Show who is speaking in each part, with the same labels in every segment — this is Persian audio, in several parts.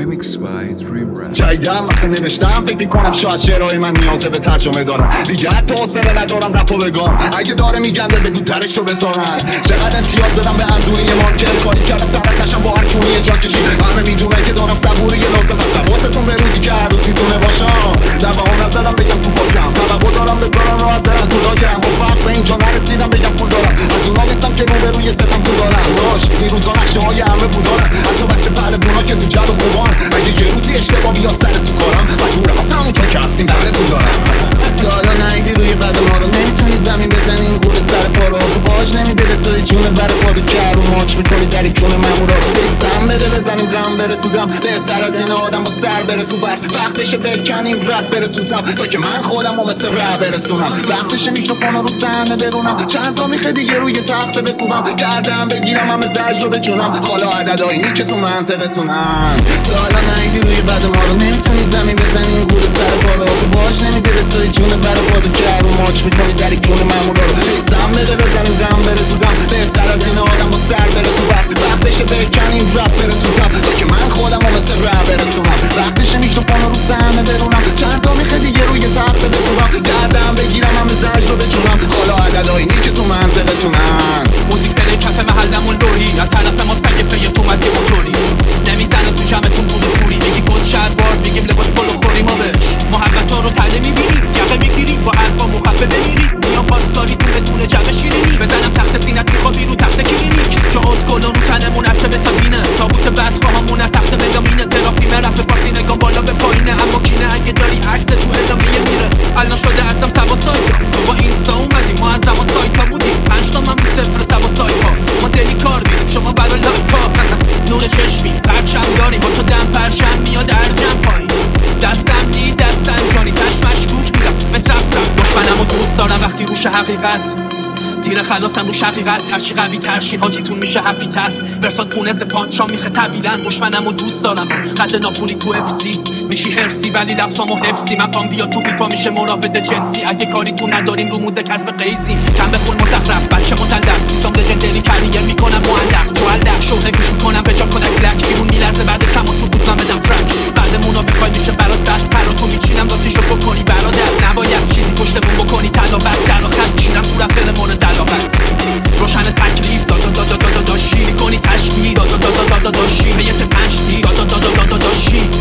Speaker 1: Remix by Dream Rap.
Speaker 2: جایدم وقتی نوشتم فکر میکنم شاید شعرهای من نیازه به ترجمه دارم. دیگه حتی حوصله ندارم رپو بگم. اگه داره میگم به دودترش رو بذارن. چقدر امتیاز بدم به اندونی مارکر. کاری کردم درکشم با هر کونی یه جا کشی. همه میدونه که دارم صبوری لازم و حواستون به روزی که عروسیتونه باشم. در بهام نزدم بگم تو پاکم. توقع دارم بذارم راحت برم تو لاگم. با فرق به اینجا نرسیدم بگم پول دارم. از اونا نیستم که روبروی ستم پول دارم. باش این روزا نقشه های همه بودارم. حتی بچه پهل بونا که تو جد و خوبان. اگه یه روزی اشتباه بیاد سر تو کارم مجبورم از همون چون که هستیم بهره تو دارم. تا حالا نایدی روی بد ما رو نمیتونی زمین بزنی این گوره سر پا رو. تو باش نمیده توی جونه بره پادو که رو ماچ میکنی در این کونه ممورا رو. سم بده بزنیم غم بره تو غم. بهتر از این آدم با سر بره تو برف. وقتشه بکنیم رپ بره تو زب تا که من خودم و مثل رپ برسونم. وقتشه میکروفون رو صحنه برونم. چند تا میخه دیگه روی تخته بکوبم. گردم بگیرم همه زجر رو بچونم. حالا عددهایی که تو منطقتونن. تا حالا نایدی روی بد ما رو نمیتونی زمین بزنی این گوره سر پا رو. تو باش نمیده توی جونه بره پادو که رو ماچ میکنی در این کونه ممورا رو. سم بده بزنیم غم بره تو غم. بهتر از این آدم با سر بره تو برف. وقتشه بکنیم رپ بره تو زب تا که من خودم و مثل رپ برسونم. وقتشه میکروفون رو صحنه برونم. چند تا میخه دیگه روی تخته بکوبم. گردم بگیرم همه زجر رو بچونم. حالا عددهایی که تو منطقتونن.
Speaker 3: موزیک بره کف محلمون لوری. از طرف ما سگ پیت اومد یه موتوری. نمیزنه تو جمعتون بود پوری. میگی کد شلوار میگیم لباس پلو خوری ما بهش. محبت ها رو تله میبینیم یقه میگیریم با حرفا مخفه بمیرید. میام پاسکاریتون بدون جمع شیرینی. بزنم تخت سینت میخوابی رو تخت کلینیک. جا ادکلون رو تنمون عطر بتامینه. تابوت بدخواهامونه تخت مدامینه. تراپی مرپ فارسی نگام بالا به پایینه. اما کینه اگه داری عکس تو ادامه میره. الان شده ازم سوا سایت. تو با اینستا اومدیم ما از زمان سایت ها بودیم. 5 تا من بود صفر سوا سایت ها. ما دلی کار میریم شما برای لایک ها. نور چشمی پرچم داریم با تو دم پرشم میاد در جمع پایین. دستم نی دستم جانی تش مشکوک میرم مثل رفتم. دشمنم و دوست دارم وقتی روش حقیقت. تیر خلاصم رو شقیقت. ترشی قوی ترشی حاجیتون میشه هپی تر. ورسات پونز پانچام میخه طویلن. دشمنم و دوست دارم قد ناپولی تو افسی. میشی هرسی ولی لفظامو حفظی. من پام بیا تو بیفا میشه مراود جنسی. اگه کاری تو نداریم رو مود کسب قیسی. کم بخون مزخرف بچه متلق. ایسام لژندری کریر میکنم معلق. جوالدق شوهه گوش میکنم به جا کنک لک. بیرون میلرزه بعدش هم و سکوت من بدم ترک. بعدمون رو بخوای میشه برات بد. پراتو میچینم لاتیشو بکنی برادر. نباید چیزی پشتمون بکنی تلابت. در آخر چینم تو رفل مورد دلاغت. روشن تکلیف داشی میکنی تشکیل داشی پیت پنجتی داشی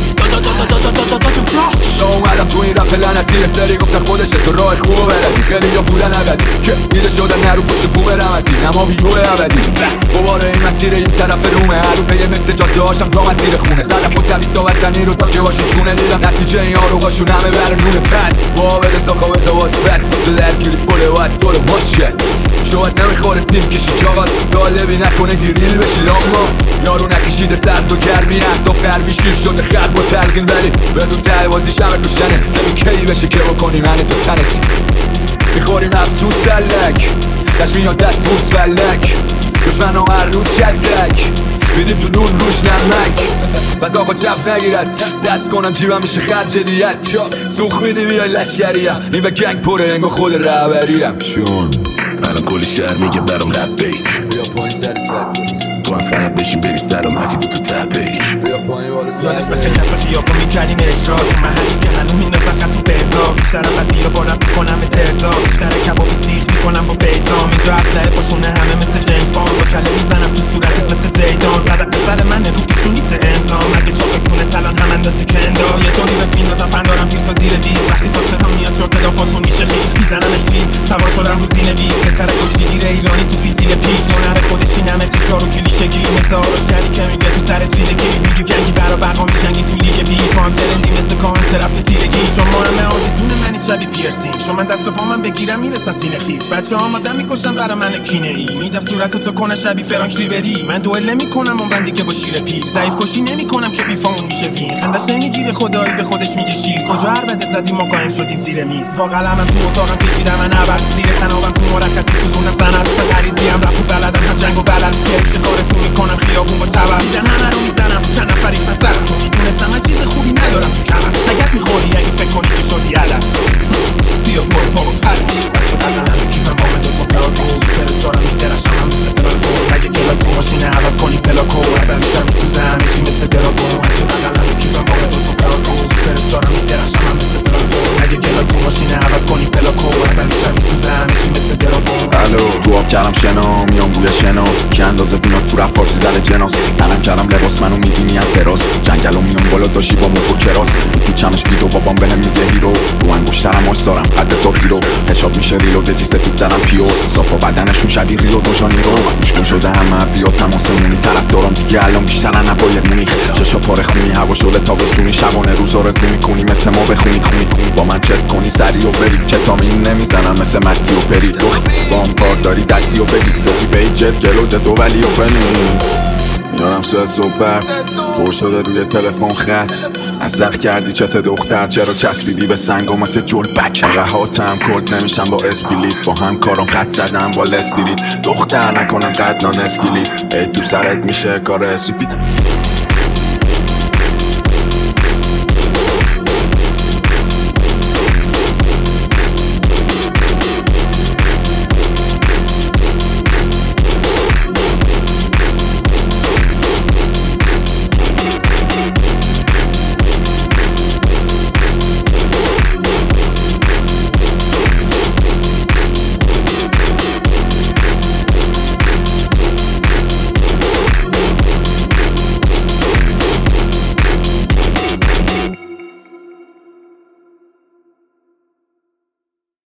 Speaker 4: تا اومدم تو این رپ لعنتی سری گفتن خودشه تو راه خوبه بلدی. خیلی یا بودن ابدی که میده شدن نرو پشت بوم رمتی. نما بیرو ابدی دوباره این مسیر این طرف رومه. هرو پی متجا داشتم تا مسیر خونه. زدم خود تبید تا وطنی رو تا که باشی چونه. دیدم نتیجه این آروغاشون همه برنونه. پس وابد ساخا بزا واسبت تو در کلی فوله باید تو رو ماچ کرد. شاید نمیخوره تیم کشی چاقات. طالبی نکنه گریل بشی لامبا. یارو نکشیده سرد و گرمی. اهداف غربی شیر شده خرب و تلقین. ولی بدون ته بازی شمه دوشنه. نمی کی بشه که بکنی من تو تنت. میخوریم افسوس سلک دشمین یا دست موس فلک. دشمن ها هر روز شدک. بیدیم تو نون روش نمک. بس آقا جف نگیرد دست کنم جیبم میشه خرج دیت. سوخ میدی بیای لشگریم. این به گنگ پره انگا خود رهبریم. چون
Speaker 5: الان کلی شهر میگه برام رپ بیک. تو هم فقط بشین بری سلام اگه دو تو تبیک.
Speaker 3: یادش بچه کف خیابون میکردیم اجرا. تو محلی که هنو میندازن خط تو بنزا. بیشتر بدی رو بالا میکنم به ترزا. بیشتر کبابی سیخ میکنم با پیتام. اینجا اصله پاشونه همه مثل جیمز باند. با کله میزنم تو صورتت مثل زیدان. زدم پسر من رو پیشونیت امضام. اگه چاقه کنه تلان هم اندازی کندار. یه طوری بس میندازم فندارم پیر تا زیر 20. وقتی تا صدام میاد چرت دافاتون میشه خیلی. میزنمش پیر سوار شدم رو سینه بی. ستاره کشتیگیر ایرانی تو فیتیل پیک. هنر خودش اینمه تکرار و کلیشگی. مثل آراشگری که میگه تو سر تریلگی. میگه گنگی برا بقا میجنگی تو لیگ بی. تو هم ترندی مثل کان طرف تیرگی. شما همه آویزونه منی شبی پیرسین. شما دست و پا من بگیرم میرسن سینه خیز. بچه ها آمادن میکشن برا من کینه ای. میدم صورتتو کنه شبی فرانک ریبری. من دوئل نمیکنم اون بندی که با شیر پیر. ضعیف کشی نمیکنم که بیفامون میشه وین. خندش نمیگیره خدایی به خودش میگه شیر. کجا هر بده زدی ما قایم شدی زیر میز. با قلمم تو اتاقم کشیدم من ابد. زیر تنابم تو مرخصی سوزون سند. تا غریزی هم رپ بلدم هم جنگ و بلد. پیش کارتون میکنم خیابون با تبر. دیدن همه رو میزنم چند نفری پسرم. چون میدونستم من چیز خوبی ندارم تو کمم. نگت میخوری اگه فکر کنی که شدی علت. بیا برو پا و پرش سر شد الان کیفم با من دوتا پلاکو. سوپرستارم میدرخشم هم مثل پلاکو. اگه کلا تو ماشینه عوض کنی پلاکو. اصلا بیشتر میسوزه همه چی مثل دراگون. هرچه بقلم
Speaker 4: رپ کردم شنا میام بوی شنا که اندازه وینا تو رپ فارسی زده جناس منم کردم لباس منو میبینی از تراس جنگلو میام بالا داشتی با موتور کراس پیچمش ویدو بابام بهم میگه هیرو رو انگشترم آش دارم قد ساب زیرو حساب میشه ریلود جی سفید زنم پیور دافا بدنشون شبیه ریو دوشان میرو مشکل شده همه بیا تماسمونی طرف دارم دیگه الان بیشترن نباید مونیخ چشا پاره خونی هوا شده تابستونی شبانه روز آرزو میکنی مثل ما بخونی کنی با من چت کنی سری و بری کتامین نمیزنم مثل متی و پری با هم کار داری دردی و بری لخی پیجت گلوز دو ولی و پنی میارم سه صبح پر شده روی تلفن خط از زخ کردی چت دختر چرا چسبیدی به سنگ و مثل جلبک رهاتم کلت نمیشم با اسپلیت با هم کارم خط زدم با لستریت دختر نکنم قد نان اسکلیت ای تو سرت میشه کار اسریپیت